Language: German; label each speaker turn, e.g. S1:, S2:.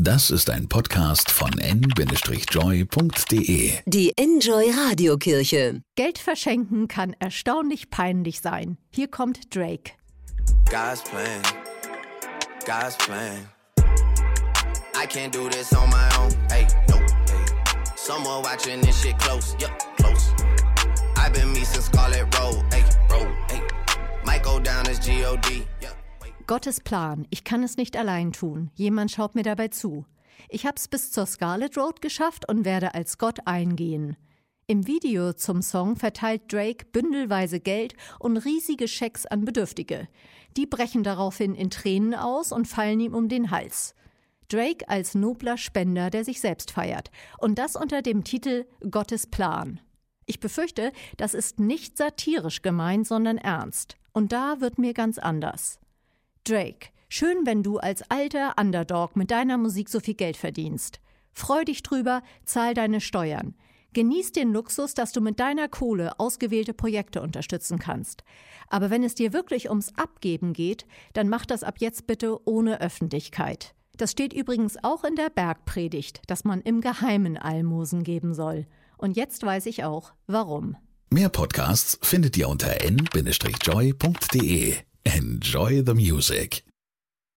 S1: Das ist ein Podcast von n-joy.de.
S2: Die Enjoy Radiokirche.
S3: Geld verschenken kann erstaunlich peinlich sein. Hier kommt Drake.
S4: God's plan, God's plan. I can't do this on my own. Hey, no, hey. Someone watching this shit close, yep, close. I've been me since Scarlet Road, hey, road, hey. Might go down as G.O.D.
S3: Gottes Plan. Ich kann es nicht allein tun. Jemand schaut mir dabei zu. Ich hab's bis zur Scarlet Road geschafft und werde als Gott eingehen. Im Video zum Song verteilt Drake bündelweise Geld und riesige Schecks an Bedürftige. Die brechen daraufhin in Tränen aus und fallen ihm um den Hals. Drake als nobler Spender, der sich selbst feiert. Und das unter dem Titel Gottes Plan. Ich befürchte, das ist nicht satirisch gemeint, sondern ernst. Und da wird mir ganz anders. Drake, schön, wenn du als alter Underdog mit deiner Musik so viel Geld verdienst. Freu dich drüber, zahl deine Steuern. Genieß den Luxus, dass du mit deiner Kohle ausgewählte Projekte unterstützen kannst. Aber wenn es dir wirklich ums Abgeben geht, dann mach das ab jetzt bitte ohne Öffentlichkeit. Das steht übrigens auch in der Bergpredigt, dass man im Geheimen Almosen geben soll. Und jetzt weiß ich auch, warum.
S1: Mehr Podcasts findet ihr unter n-joy.de. Enjoy the music.